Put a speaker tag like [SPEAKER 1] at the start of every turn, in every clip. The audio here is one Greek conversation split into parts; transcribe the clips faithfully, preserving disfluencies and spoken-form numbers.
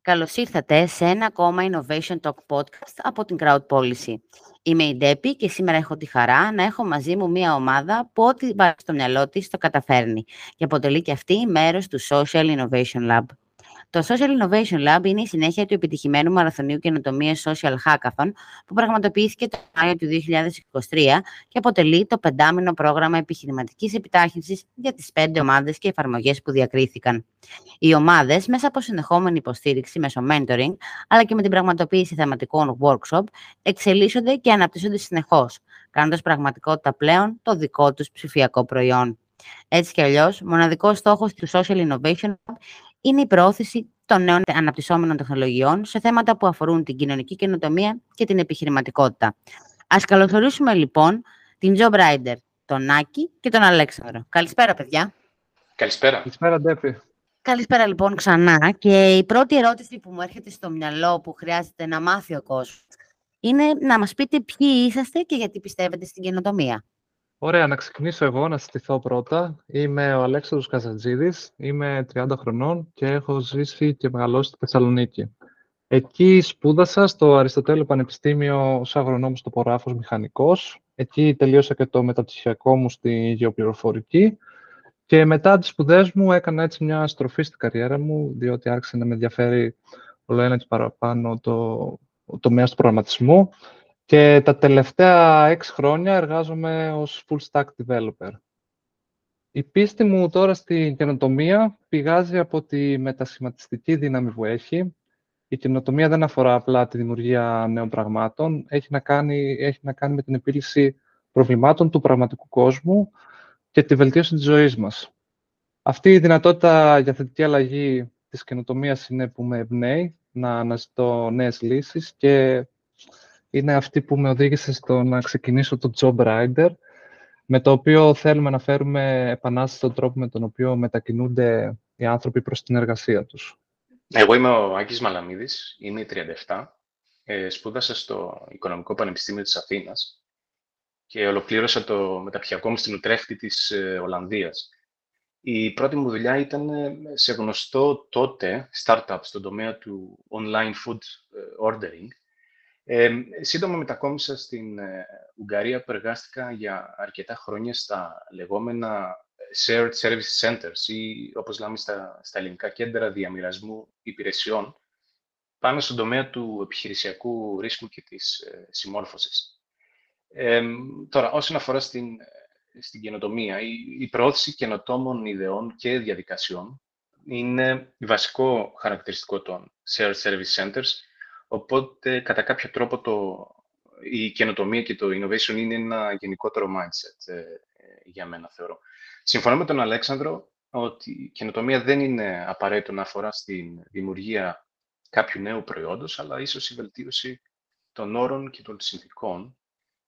[SPEAKER 1] Καλώς ήρθατε σε ένα ακόμα Innovation Talk Podcast από την Crowd Policy. Είμαι η Ντέπη και σήμερα έχω τη χαρά να έχω μαζί μου μια ομάδα που ό,τι βάλει στο μυαλό της το καταφέρνει και αποτελεί και αυτή μέρος του Social Innovation Lab. Το Social Innovation Lab είναι η συνέχεια του επιτυχημένου μαραθωνίου καινοτομίας Social Hackathon που πραγματοποιήθηκε το Μάιο του δύο χιλιάδες είκοσι τρία και αποτελεί το πεντάμηνο πρόγραμμα επιχειρηματικής επιτάχυνσης για τις πέντε ομάδες και εφαρμογές που διακρίθηκαν. Οι ομάδες, μέσα από συνεχόμενη υποστήριξη μέσω mentoring, αλλά και με την πραγματοποίηση θεματικών workshop, εξελίσσονται και αναπτύσσονται συνεχώς, κάνοντας πραγματικότητα πλέον το δικό τους ψηφιακό προϊόν. Έτσι κι αλλιώς, μοναδικός στόχος του Social Innovation Lab είναι η προώθηση των νέων αναπτυσσόμενων τεχνολογιών σε θέματα που αφορούν την κοινωνική καινοτομία και την επιχειρηματικότητα. Ας καλωσορίσουμε λοιπόν την Job Rider, τον Άκη και τον Αλέξανδρο. Καλησπέρα, παιδιά.
[SPEAKER 2] Καλησπέρα.
[SPEAKER 3] Καλησπέρα, Ντέπη.
[SPEAKER 1] Καλησπέρα λοιπόν ξανά, και η πρώτη ερώτηση που μου έρχεται στο μυαλό που χρειάζεται να μάθει ο κόσμος είναι να μας πείτε ποιοι είσαστε και γιατί πιστεύετε στην καινοτομία.
[SPEAKER 3] Ωραία, να ξεκινήσω εγώ, να συστηθώ πρώτα. Είμαι ο Αλέξανδρος Καζατζίδης, είμαι τριάντα χρονών και έχω ζήσει και μεγαλώσει στη Θεσσαλονίκη. Εκεί σπούδασα στο Αριστοτέλειο Πανεπιστήμιο ως αγρονόμος τοπογράφος μηχανικός. Εκεί τελείωσα και το μεταπτυχιακό μου στη γεωπληροφορική. Και μετά τις σπουδές μου έκανα έτσι μια στροφή στην καριέρα μου, διότι άρχισε να με ενδιαφέρει όλο ένα και παραπάνω το, το τομέας του προγραμματισμού. Και τα τελευταία έξι χρόνια εργάζομαι ως full stack developer. Η πίστη μου τώρα στην καινοτομία πηγάζει από τη μετασχηματιστική δύναμη που έχει. Η καινοτομία δεν αφορά απλά τη δημιουργία νέων πραγμάτων, έχει να κάνει, έχει να κάνει με την επίλυση προβλημάτων του πραγματικού κόσμου και τη βελτίωση της ζωής μας. Αυτή η δυνατότητα για θετική αλλαγή της καινοτομίας είναι που με εμπνέει να αναζητώ νέες λύσεις και είναι αυτή που με οδήγησε στο να ξεκινήσω το Job Rider, με το οποίο θέλουμε να φέρουμε επανάσταση στον τρόπο με τον οποίο μετακινούνται οι άνθρωποι προς την εργασία τους.
[SPEAKER 2] Εγώ είμαι ο Άκης Μαλαμίδης, είμαι τριάντα επτά, ε, σπούδασα στο Οικονομικό Πανεπιστήμιο της Αθήνας και ολοκλήρωσα το μεταπτυχιακό μου στην Ουτρέχτη της ε, Ολλανδίας. Η πρώτη μου δουλειά ήταν σε γνωστό τότε startup στον τομέα του online food ordering. Ε, σύντομα μετακόμισα στην ε, Ουγγαρία που εργάστηκα για αρκετά χρόνια στα λεγόμενα shared service centers ή όπως λέμε στα, στα ελληνικά κέντρα διαμοιρασμού υπηρεσιών πάνω στον τομέα του επιχειρησιακού ρίσκου και της ε, συμμόρφωσης. Ε, τώρα, όσον αφορά στην, στην καινοτομία, η, η προώθηση καινοτόμων ιδεών και διαδικασιών είναι βασικό χαρακτηριστικό των shared service centers. Οπότε, κατά κάποιο τρόπο, το, η καινοτομία και το innovation είναι ένα γενικότερο mindset ε, για μένα, θεωρώ. Συμφωνώ με τον Αλέξανδρο ότι η καινοτομία δεν είναι απαραίτητο να αφορά στην δημιουργία κάποιου νέου προϊόντος, αλλά ίσως η βελτίωση των όρων και των συνθηκών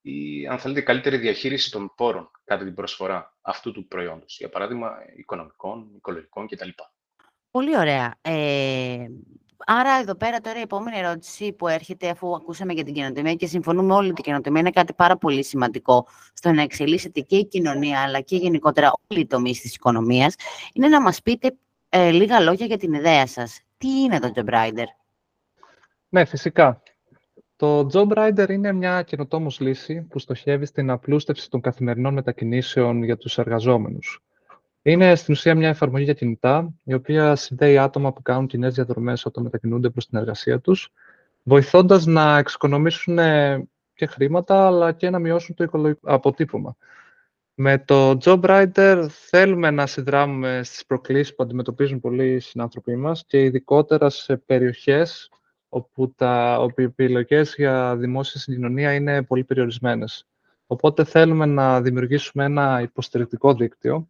[SPEAKER 2] ή, αν θέλετε, καλύτερη διαχείριση των πόρων κατά την προσφορά αυτού του προϊόντος. Για παράδειγμα, οικονομικών, οικολογικών κτλ.
[SPEAKER 1] Πολύ ωραία. Ε... Άρα, εδώ πέρα τώρα η επόμενη ερώτηση που έρχεται, αφού ακούσαμε για την καινοτομία και συμφωνούμε όλοι ότι η καινοτομία είναι κάτι πάρα πολύ σημαντικό στο να εξελίσσεται και η κοινωνία, αλλά και γενικότερα όλοι οι τομείς της οικονομίας, είναι να μας πείτε ε, λίγα λόγια για την ιδέα σας. Τι είναι το Job Rider?
[SPEAKER 3] Ναι, φυσικά. Το Job Rider είναι μια καινοτόμως λύση που στοχεύει στην απλούστευση των καθημερινών μετακινήσεων για τους εργαζόμενους. Είναι στην ουσία μια εφαρμογή για κινητά, η οποία συνδέει άτομα που κάνουν κοινές διαδρομές όταν μετακινούνται προς την εργασία τους, βοηθώντας να εξοικονομήσουν και χρήματα, αλλά και να μειώσουν το οικολογικό αποτύπωμα. Με το Job Rider θέλουμε να συνδράμουμε στις προκλήσεις που αντιμετωπίζουν πολλοί συνάνθρωποι μας και ειδικότερα σε περιοχές όπου, τα, όπου οι επιλογές για δημόσια συγκοινωνία είναι πολύ περιορισμένες. Οπότε θέλουμε να δημιουργήσουμε ένα υποστηρικτικό δίκτυο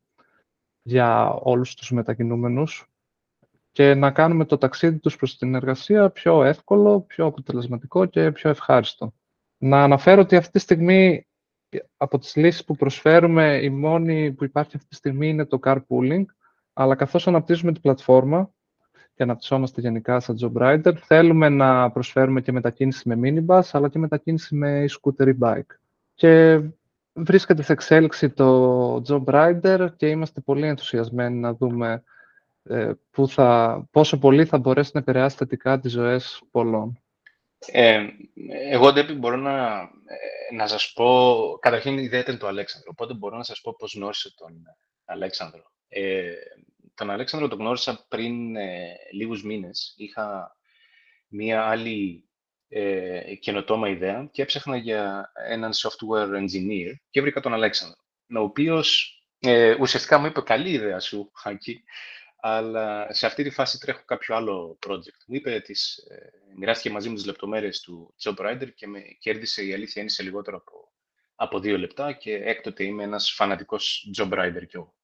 [SPEAKER 3] για όλους τους μετακινούμενους και να κάνουμε το ταξίδι τους προς την εργασία πιο εύκολο, πιο αποτελεσματικό και πιο ευχάριστο. Να αναφέρω ότι αυτή τη στιγμή από τις λύσεις που προσφέρουμε η μόνη που υπάρχει αυτή τη στιγμή είναι το carpooling, αλλά καθώς αναπτύσσουμε την πλατφόρμα και αναπτυσσόμαστε γενικά σαν Job Rider, θέλουμε να προσφέρουμε και μετακίνηση με minibus, αλλά και μετακίνηση με e-scooter ή bike. Και βρίσκεται σε εξέλιξη το Job Rider και είμαστε πολύ ενθουσιασμένοι να δούμε ε, που θα, πόσο πολύ θα μπορέσει να επηρεάσει θετικά τις ζωές πολλών.
[SPEAKER 2] Ε, εγώ, Ντέπη, μπορώ να, ε, να σας πω... Καταρχήν, η ιδέα ήταν του Αλέξανδρου, οπότε μπορώ να σας πω πώς γνώρισα τον Αλέξανδρο. Ε, τον Αλέξανδρο τον γνώρισα πριν ε, λίγους μήνες. Είχα μία άλλη ε, καινοτόμα ιδέα και έψαχνα για έναν software engineer και βρήκα τον Αλέξανδρο, ο οποίος ε, ουσιαστικά μου είπε «Καλή ιδέα σου, Χάκη, αλλά σε αυτή τη φάση τρέχω κάποιο άλλο project». Μου είπε, τις, ε, μοιράστηκε μαζί μου τις λεπτομέρειες του Job Rider και με κέρδισε, η αλήθεια είναι, σε λιγότερο από, από δύο λεπτά και έκτοτε είμαι ένας φανατικός Job Rider κι εγώ.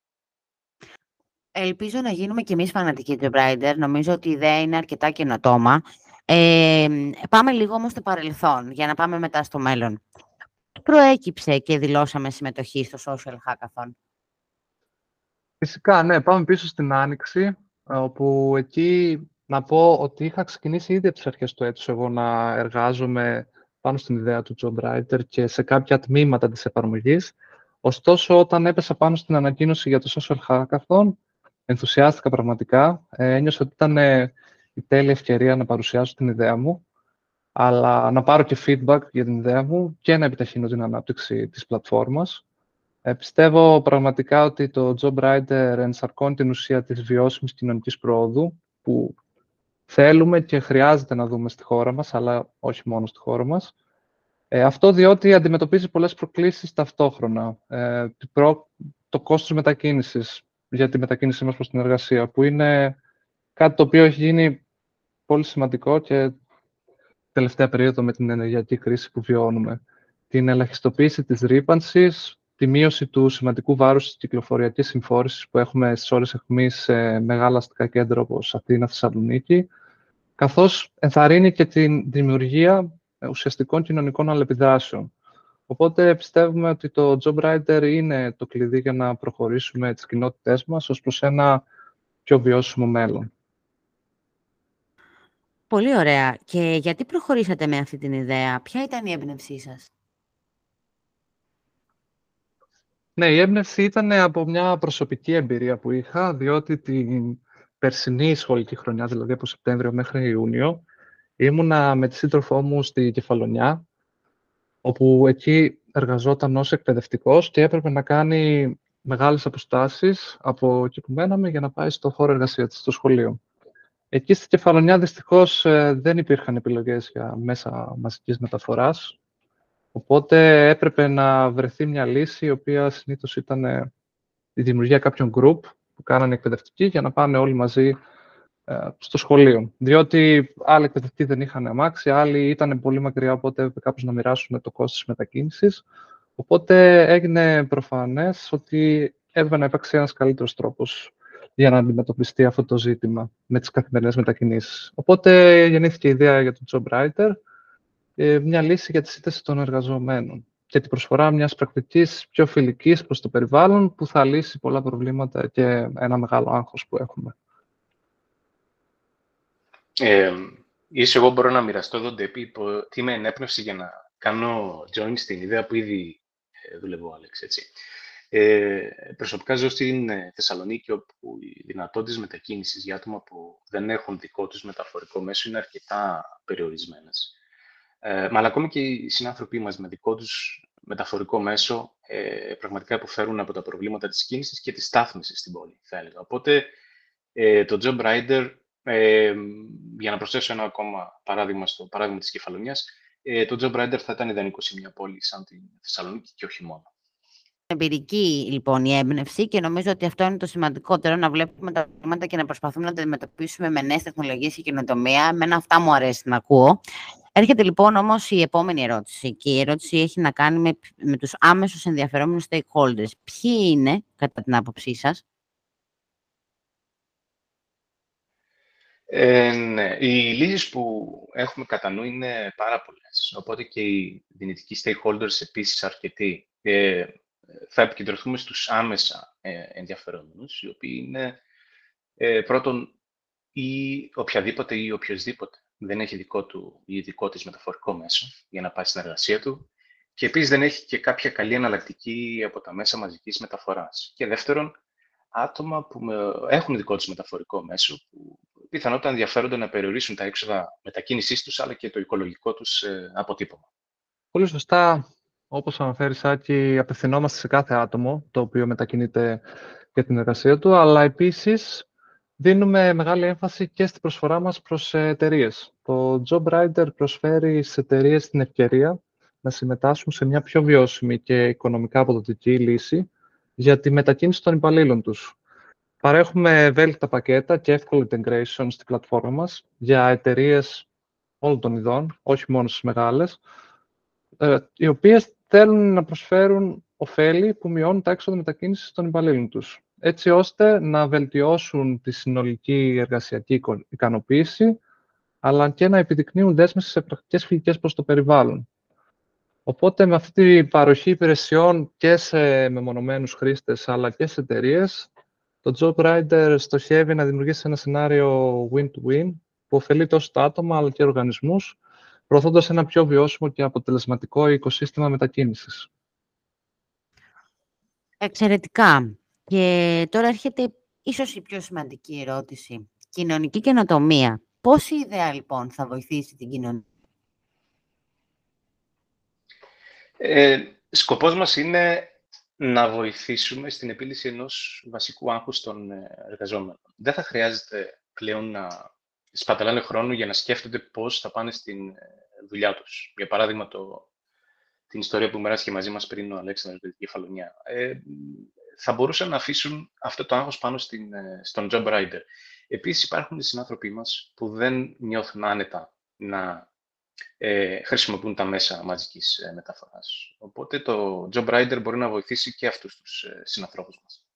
[SPEAKER 1] Ελπίζω να γίνουμε κι εμείς φανατικοί Job Rider. Νομίζω ότι η ιδέα είναι αρκετά καινοτόμα. Ε, πάμε λίγο όμως στο παρελθόν, για να πάμε μετά στο μέλλον. Προέκυψε και δηλώσαμε συμμετοχή στο Social Hackathon.
[SPEAKER 3] Φυσικά, ναι, πάμε πίσω στην Άνοιξη, όπου εκεί να πω ότι είχα ξεκινήσει ήδη από τις αρχές του έτους εγώ να εργάζομαι πάνω στην ιδέα του Job Writer και σε κάποια τμήματα της εφαρμογής. Ωστόσο, όταν έπεσα πάνω στην ανακοίνωση για το Social Hackathon, ενθουσιάστηκα πραγματικά. Ε, ένιωσα ότι ήταν ε, η τέλεια ευκαιρία να παρουσιάσω την ιδέα μου, αλλά να πάρω και feedback για την ιδέα μου και να επιταχύνω την ανάπτυξη της πλατφόρμας. Ε, πιστεύω πραγματικά ότι το Job Rider ενσαρκώνει την ουσία της βιώσιμης κοινωνικής πρόοδου που θέλουμε και χρειάζεται να δούμε στη χώρα μας, αλλά όχι μόνο στη χώρα μας. Ε, αυτό διότι αντιμετωπίζει πολλές προκλήσεις ταυτόχρονα. Ε, προ, το κόστος μετακίνησης για τη μετακίνησή μας προς την εργασία, που είναι κάτι το οποίο έχει γίνει πολύ σημαντικό και τελευταία περίοδο με την ενεργειακή κρίση που βιώνουμε. Την ελαχιστοποίηση της ρύπανσης, τη μείωση του σημαντικού βάρους της κυκλοφοριακής συμφόρησης που έχουμε στις ώρες αιχμής σε μεγάλα αστικά κέντρα όπως Αθήνα, Θεσσαλονίκη, καθώς ενθαρρύνει και τη δημιουργία ουσιαστικών κοινωνικών αλληλεπιδράσεων. Οπότε πιστεύουμε ότι το Job Rider είναι το κλειδί για να προχωρήσουμε τις κοινότητές μας ως προς ένα πιο βιώσιμο μέλλον.
[SPEAKER 1] Πολύ ωραία. Και γιατί προχωρήσατε με αυτή την ιδέα? Ποια ήταν η έμπνευσή σας?
[SPEAKER 3] Ναι, η έμπνευση ήταν από μια προσωπική εμπειρία που είχα, διότι την περσινή σχολική χρονιά, δηλαδή από Σεπτέμβριο μέχρι Ιούνιο, ήμουνα με τη σύντροφό μου στη Κεφαλονιά, όπου εκεί εργαζόταν ως εκπαιδευτικός και έπρεπε να κάνει μεγάλες αποστάσεις από εκεί που μέναμε για να πάει στο χώρο εργασίας της, στο σχολείο. Εκεί στη Κεφαλονιά δυστυχώς δεν υπήρχαν επιλογές για μέσα μαζικής μεταφοράς, οπότε έπρεπε να βρεθεί μια λύση, η οποία συνήθως ήταν η δημιουργία κάποιων group που κάνανε εκπαιδευτικοί για να πάνε όλοι μαζί ε, στο σχολείο. Διότι άλλοι εκπαιδευτικοί δεν είχαν αμάξι, άλλοι ήταν πολύ μακριά, οπότε έπρεπε κάπως να μοιράσουν το κόστος της μετακίνησης. Οπότε έγινε προφανές ότι έπρεπε να υπάρξει ένας καλύτερος τρόπος για να αντιμετωπιστεί αυτό το ζήτημα με τις καθημερινές μετακινήσεις. Οπότε γεννήθηκε η ιδέα για το Job Writer, μια λύση για τη σύνθεση των εργαζομένων και την προσφορά μιας πρακτικής πιο φιλικής προς το περιβάλλον που θα λύσει πολλά προβλήματα και ένα μεγάλο άγχος που έχουμε.
[SPEAKER 2] Ε, ίσως εγώ μπορώ να μοιραστώ εδώ, Ντέπη, τι με ενέπνευσε για να κάνω join στην ιδέα που ήδη ε, δουλεύω, Άλεξ, έτσι. Ε, προσωπικά ζω στην Θεσσαλονίκη, όπου οι δυνατότητες μετακίνησης για άτομα που δεν έχουν δικό τους μεταφορικό μέσο είναι αρκετά περιορισμένες. Ε, μα αλλά ακόμη και οι συνάνθρωποι μας με δικό τους μεταφορικό μέσο ε, πραγματικά υποφέρουν από τα προβλήματα της κίνησης και της στάθμισης στην πόλη, θα έλεγα. Οπότε, ε, το Job Rider, ε, για να προσθέσω ένα ακόμα παράδειγμα στο παράδειγμα της Κεφαλονιάς, ε, το Job Rider θα ήταν ιδανικό σε μια πόλη σαν τη Θεσσαλονίκη και όχι μόνο.
[SPEAKER 1] Εμπειρική, λοιπόν, η έμπνευση και νομίζω ότι αυτό είναι το σημαντικότερο, να βλέπουμε τα προβλήματα και να προσπαθούμε να τα αντιμετωπίσουμε με νέες τεχνολογίες και καινοτομία. Εμένα αυτά μου αρέσει να ακούω. Έρχεται λοιπόν όμως η επόμενη ερώτηση και η ερώτηση έχει να κάνει με, με τους άμεσους ενδιαφερόμενους stakeholders. Ποιοι είναι, κατά την άποψή σας?
[SPEAKER 2] Ε, ναι. Οι λύσεις που έχουμε κατά νου είναι πάρα πολλές, οπότε και οι δυνητικοί stakeholders επίσης αρκετοί. Ε, θα επικεντρωθούμε στους άμεσα ε, ενδιαφερόμενους, οι οποίοι είναι ε, πρώτον ή οποιαδήποτε ή οποιοσδήποτε δεν έχει δικό του ή δικό της μεταφορικό μέσο για να πάει στην εργασία του και επίσης δεν έχει και κάποια καλή εναλλακτική από τα μέσα μαζικής μεταφοράς. Και δεύτερον, άτομα που με, έχουν δικό τους μεταφορικό μέσο, που πιθανότατα ενδιαφέρονται να περιορίσουν τα έξοδα μετακίνησής τους, αλλά και το οικολογικό τους ε, αποτύπωμα.
[SPEAKER 3] Πολύ σωστά, όπως αναφέρεις, Άκη, απευθυνόμαστε σε κάθε άτομο το οποίο μετακινείται για την εργασία του, αλλά επίσης δίνουμε μεγάλη έμφαση και στην προσφορά μας προς εταιρείες. Το Job Rider προσφέρει στις εταιρείες την ευκαιρία να συμμετάσχουν σε μια πιο βιώσιμη και οικονομικά αποδοτική λύση για τη μετακίνηση των υπαλλήλων τους. Παρέχουμε ευέλικτα πακέτα και εύκολο integration στην πλατφόρμα μας για εταιρείες όλων των ειδών, όχι μόνο στις μεγάλες, οι οποίες θέλουν να προσφέρουν ωφέλη που μειώνουν τα έξοδα μετακίνησης των υπαλλήλων τους, έτσι ώστε να βελτιώσουν τη συνολική εργασιακή ικανοποίηση, αλλά και να επιδεικνύουν δέσμευση σε πρακτικές φιλικές προς το περιβάλλον. Οπότε, με αυτή την παροχή υπηρεσιών και σε μεμονωμένους χρήστες, αλλά και σε εταιρείες, το Job Rider στοχεύει να δημιουργήσει ένα σενάριο win-to-win που ωφελεί τόσο τα άτομα, αλλά και οργανισμούς, προωθώντας ένα πιο βιώσιμο και αποτελεσματικό οικοσύστημα μετακίνησης.
[SPEAKER 1] Εξαιρετικά. Και τώρα έρχεται ίσως η πιο σημαντική ερώτηση. Κοινωνική καινοτομία. Πώς η ιδέα, λοιπόν, θα βοηθήσει την κοινωνία?
[SPEAKER 2] Ε, σκοπός μας είναι να βοηθήσουμε στην επίλυση ενός βασικού άγχους των εργαζόμενων. Δεν θα χρειάζεται πλέον να σπαταλάνε χρόνο για να σκέφτονται πώς θα πάνε στην δουλειά τους. Για παράδειγμα, το, την ιστορία που μοιράστηκε μαζί μας πριν ο Αλέξανδρος με την Κεφαλονιά. Ε, θα μπορούσαν να αφήσουν αυτό το άγχος πάνω στην, στον Job Rider. Επίσης, υπάρχουν οι συνάνθρωποι μας που δεν νιώθουν άνετα να ε, χρησιμοποιούν τα μέσα μαζικής ε, μεταφοράς. Οπότε το Job Rider μπορεί να βοηθήσει και αυτούς τους ε, συνανθρώπους μας.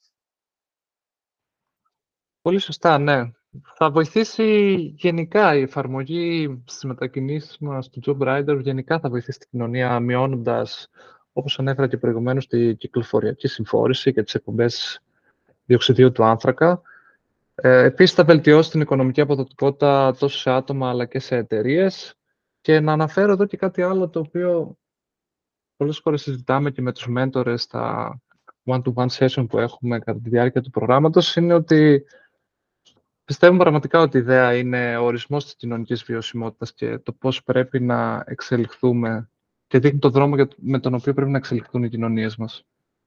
[SPEAKER 3] Πολύ σωστά, ναι. Θα βοηθήσει γενικά η εφαρμογή στις μετακινήσεις μας του Job Rider, γενικά θα βοηθήσει την κοινωνία, μειώνοντας, όπως ανέφερα και προηγουμένως, τη κυκλοφοριακή συμφόρηση και τις εκπομπές διοξιδίου του άνθρακα. Ε, επίσης, θα βελτιώσει την οικονομική αποδοτικότητα τόσο σε άτομα αλλά και σε εταιρείες. Και να αναφέρω εδώ και κάτι άλλο, το οποίο πολλές φορές συζητάμε και με τους μέντορες στα one-to-one session που έχουμε κατά τη διάρκεια του προγράμματος, είναι ότι πιστεύουμε πραγματικά ότι η ιδέα είναι ο ορισμός της κοινωνικής βιωσιμότητας και το πώς πρέπει να εξελιχθούμε και δείχνει τον δρόμο με τον οποίο πρέπει να εξελιχθούν οι κοινωνίες μας.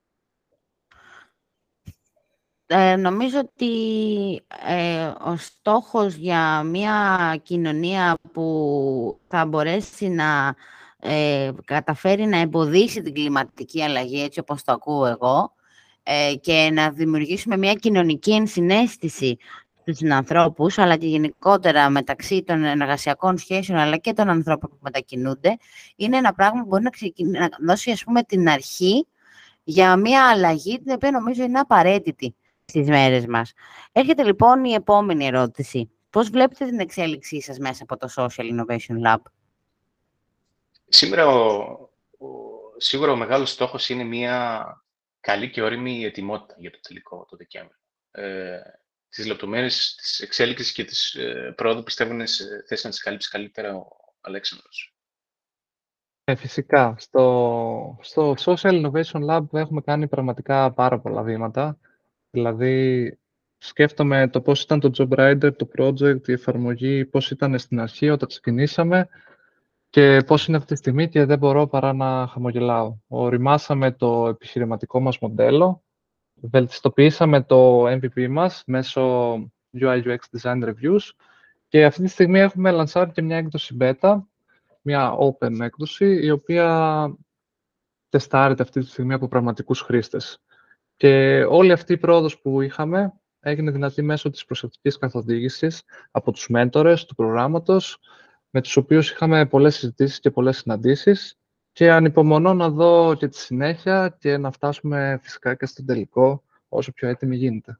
[SPEAKER 1] Ε, νομίζω ότι ε, ο στόχος για μια κοινωνία που θα μπορέσει να ε, καταφέρει να εμποδίσει την κλιματική αλλαγή, έτσι όπως το ακούω εγώ, ε, και να δημιουργήσουμε μια κοινωνική ενσυναίσθηση στους συνανθρώπους, αλλά και γενικότερα μεταξύ των εργασιακών σχέσεων, αλλά και των ανθρώπων που μετακινούνται, είναι ένα πράγμα που μπορεί να, ξεκινήσει, να δώσει, ας πούμε, την αρχή για μια αλλαγή, την οποία νομίζω είναι απαραίτητη στις μέρες μας. Έρχεται λοιπόν η επόμενη ερώτηση. Πώς βλέπετε την εξέλιξή σας μέσα από το Social Innovation Lab?
[SPEAKER 2] Σήμερα ο, ο, σίγουρα ο μεγάλος στόχος είναι μια καλή και όριμη ετοιμότητα για το τελικό το Δεκέμβριο. Ε, τις λεπτομέρειες της εξέλιξης και της ε, πρόοδου πιστεύω είναι σε θέση να τις καλύψει καλύτερα ο Αλέξανδρος.
[SPEAKER 3] Ε, φυσικά. Στο, στο Social Innovation Lab έχουμε κάνει πραγματικά πάρα πολλά βήματα. Δηλαδή, σκέφτομαι το πώς ήταν το Job Rider, το project, η εφαρμογή, πώς ήταν στην αρχή όταν ξεκινήσαμε και πώς είναι αυτή τη στιγμή και δεν μπορώ παρά να χαμογελάω. Οριμάσαμε το επιχειρηματικό μας μοντέλο, βελτιστοποιήσαμε το εμ βι πι μας μέσω γιου άι γιου εξ Design Reviews και αυτή τη στιγμή έχουμε λανσάρει και μια έκδοση beta, μια open έκδοση, η οποία τεστάρεται αυτή τη στιγμή από πραγματικούς χρήστες. Και όλη αυτή η πρόοδος που είχαμε έγινε δυνατή μέσω της προσεκτικής καθοδήγησης από τους μέντορες του προγράμματος, με τους οποίους είχαμε πολλές συζητήσεις και πολλές συναντήσεις και ανυπομονώ να δω και τη συνέχεια και να φτάσουμε φυσικά και στο τελικό όσο πιο έτοιμη γίνεται.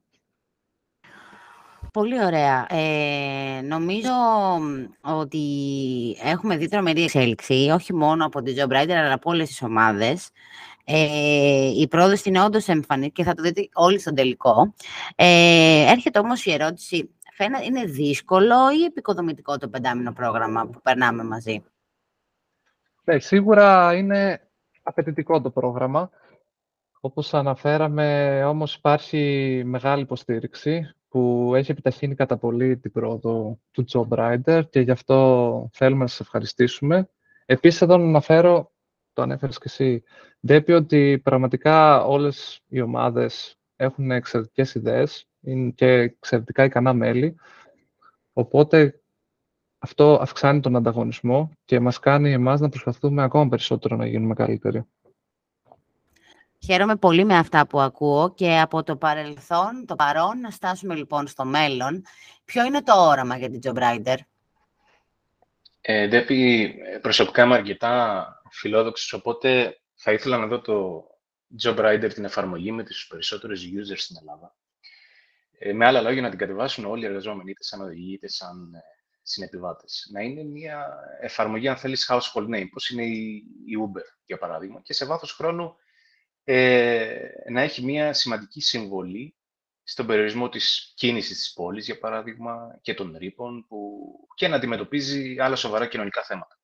[SPEAKER 1] Πολύ ωραία. Ε, νομίζω ότι έχουμε δει τρομερή εξέλιξη, όχι μόνο από την Job Rider, αλλά από όλες τις ομάδες. Ε, η πρόοδος είναι όντως εμφανή και θα το δείτε όλοι στον τελικό. Ε, έρχεται όμως η ερώτηση, φαίνεται είναι δύσκολο ή επικοδομητικό το πεντάμινο πρόγραμμα που περνάμε μαζί?
[SPEAKER 3] Ναι, σίγουρα είναι απαιτητικό το πρόγραμμα. Όπως αναφέραμε, όμως υπάρχει μεγάλη υποστήριξη που έχει επιταχύνει κατά πολύ την πρόοδο του Job Rider και γι' αυτό θέλουμε να σας ευχαριστήσουμε. Επίσης, εδώ να αναφέρω, το ανέφερες και εσύ, Ντέπη, ότι πραγματικά όλες οι ομάδες έχουν εξαιρετικές ιδέες και εξαιρετικά ικανά μέλη, οπότε αυτό αυξάνει τον ανταγωνισμό και μας κάνει εμάς να προσπαθούμε ακόμα περισσότερο να γίνουμε καλύτεροι.
[SPEAKER 1] Χαίρομαι πολύ με αυτά που ακούω και από το παρελθόν, το παρόν, να στάσουμε λοιπόν στο μέλλον. Ποιο είναι το όραμα για την Job Rider?
[SPEAKER 2] Ε, Ντέπη, προσωπικά είμαι αρκετά φιλόδοξος, οπότε θα ήθελα να δω το Job Rider, την εφαρμογή με τους περισσότερους users στην Ελλάδα. Ε, με άλλα λόγια, να την κατεβάσουν όλοι οι εργαζόμενοι, είτε σαν οδηγοί, είτε σαν ε, συνεπιβάτες. Να είναι μια εφαρμογή, αν θέλεις, household name, πώς είναι η, η Uber, για παράδειγμα, και σε βάθος χρόνου ε, να έχει μια σημαντική συμβολή στον περιορισμό της κίνησης της πόλης, για παράδειγμα, και των ρήπων, που... και να αντιμετωπίζει άλλα σοβαρά κοινωνικά θέματα.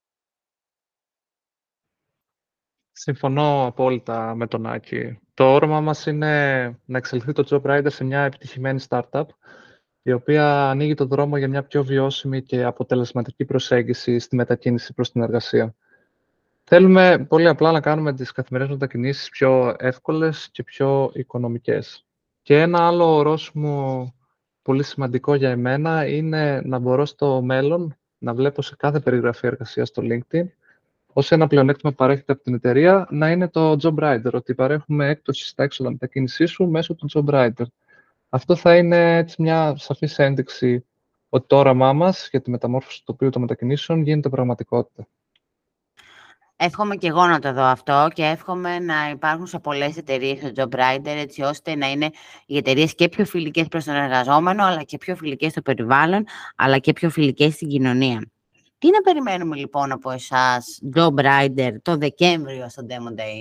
[SPEAKER 3] Συμφωνώ απόλυτα με τον Άκη. Το όραμα μας είναι να εξελιχθεί το Job Rider σε μια επιτυχημένη startup, η οποία ανοίγει το δρόμο για μια πιο βιώσιμη και αποτελεσματική προσέγγιση στη μετακίνηση προς την εργασία. Θέλουμε πολύ απλά να κάνουμε τις καθημερινές μετακινήσεις πιο εύκολες και πιο οικονομικές. Και ένα άλλο ορόσημο πολύ σημαντικό για εμένα είναι να μπορώ στο μέλλον να βλέπω σε κάθε περιγραφή εργασίας στο LinkedIn ως ένα πλεονέκτημα που παρέχεται από την εταιρεία να είναι το Job Rider, ότι παρέχουμε έκπτωση στα έξοδα μετακίνησής σου μέσω του Job Rider. Αυτό θα είναι έτσι μια σαφής ένδειξη ότι το όραμά μας για τη μεταμόρφωση του τοπίου των μετακινήσεων γίνεται πραγματικότητα.
[SPEAKER 1] Εύχομαι και εγώ να το δω αυτό και εύχομαι να υπάρχουν σε πολλές εταιρείες το Job Rider, έτσι ώστε να είναι οι εταιρείες και πιο φιλικές προς τον εργαζόμενο, αλλά και πιο φιλικές στο περιβάλλον, αλλά και πιο φιλικές στην κοινωνία. Τι να περιμένουμε λοιπόν από εσάς, Job Rider, το Δεκέμβριο στο Demo Day?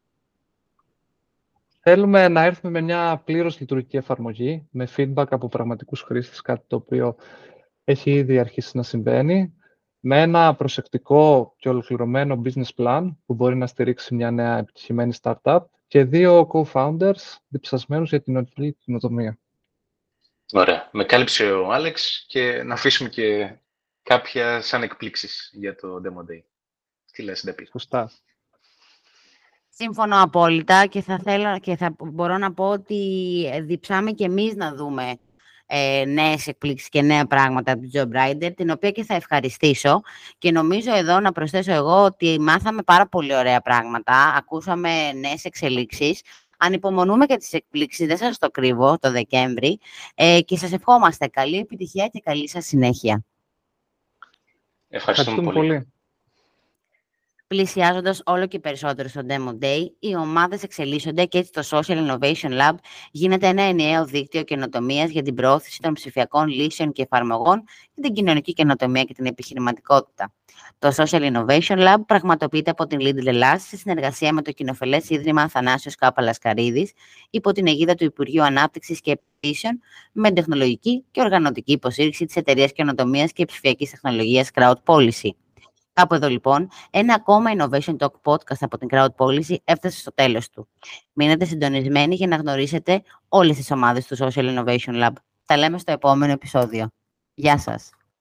[SPEAKER 3] Θέλουμε να έρθουμε με μια πλήρως λειτουργική εφαρμογή, με feedback από πραγματικούς χρήστες, κάτι το οποίο έχει ήδη αρχίσει να συμβαίνει, με ένα προσεκτικό και ολοκληρωμένο business plan που μπορεί να στηρίξει μια νέα επιτυχημένη startup και δύο co-founders διψασμένους για την οδική κοινοτομία.
[SPEAKER 2] Ωραία. Με κάλυψε ο Άλεξ και να αφήσουμε και κάποια σαν εκπλήξεις για το Demo Day. Τι λες, Ντέπη?
[SPEAKER 3] Σωστά.
[SPEAKER 1] Σύμφωνο απόλυτα και θα, θέλω, και θα μπορώ να πω ότι διψάμε και εμείς να δούμε ε, νέες εκπλήξεις και νέα πράγματα από την Job Rider, την οποία και θα ευχαριστήσω. Και νομίζω εδώ να προσθέσω εγώ ότι μάθαμε πάρα πολύ ωραία πράγματα, ακούσαμε νέες εξελίξεις. Ανυπομονούμε και τις εκπλήξεις, δεν σας το κρύβω, το Δεκέμβρη. Ε, και σας ευχόμαστε καλή επιτυχία και καλή σας συνέχεια.
[SPEAKER 2] Ευχαριστούμε, Ευχαριστούμε πολύ. πολύ.
[SPEAKER 1] Πλησιάζοντας όλο και περισσότερο στο Demo Day, οι ομάδες εξελίσσονται και έτσι το Social Innovation Lab γίνεται ένα ενιαίο δίκτυο καινοτομίας για την προώθηση των ψηφιακών λύσεων και εφαρμογών για την κοινωνική καινοτομία και την επιχειρηματικότητα. Το Social Innovation Lab πραγματοποιείται από την Lidl Ελλάς σε συνεργασία με το κοινοφελές Ίδρυμα Αθανάσιος Κάπα Λασκαρίδης υπό την αιγίδα του Υπουργείου Ανάπτυξης και Επενδύσεων με τεχνολογική και οργανωτική υποστήριξη της Εταιρείας Καινοτομίας και Ψηφιακής Τεχνολογίας Crowd Policy. Κάπου εδώ λοιπόν, ένα ακόμα Innovation Talk podcast από την Crowd Policy έφτασε στο τέλος του. Μείνετε συντονισμένοι για να γνωρίσετε όλες τις ομάδες του Social Innovation Lab. Τα λέμε στο επόμενο επεισόδιο. Γεια σας!